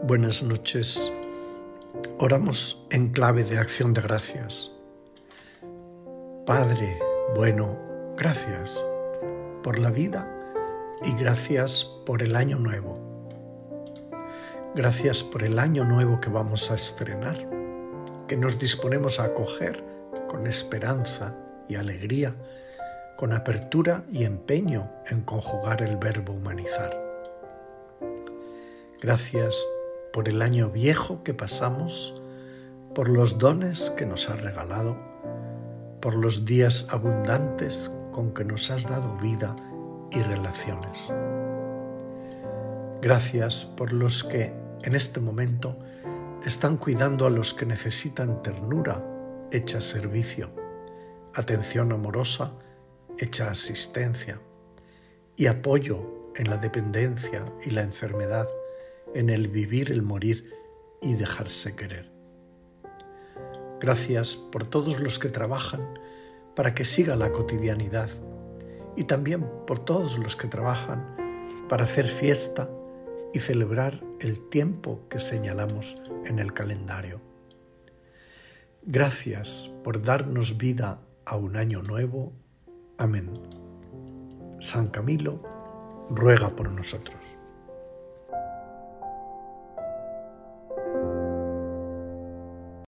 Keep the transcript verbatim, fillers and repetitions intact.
Buenas noches. Oramos en clave de acción de gracias. Padre bueno, gracias por la vida y gracias por el año nuevo. Gracias por el año nuevo que vamos a estrenar, que nos disponemos a acoger con esperanza y alegría, con apertura y empeño en conjugar el verbo humanizar. Gracias por el año viejo que pasamos, por los dones que nos has regalado, por los días abundantes con que nos has dado vida y relaciones. Gracias por los que en este momento están cuidando a los que necesitan ternura hecha servicio, atención amorosa hecha asistencia y apoyo en la dependencia y la enfermedad, en el vivir, el morir y dejarse querer. Gracias por todos los que trabajan para que siga la cotidianidad y también por todos los que trabajan para hacer fiesta y celebrar el tiempo que señalamos en el calendario. Gracias por darnos vida a un año nuevo. Amén. San Camilo ruega por nosotros.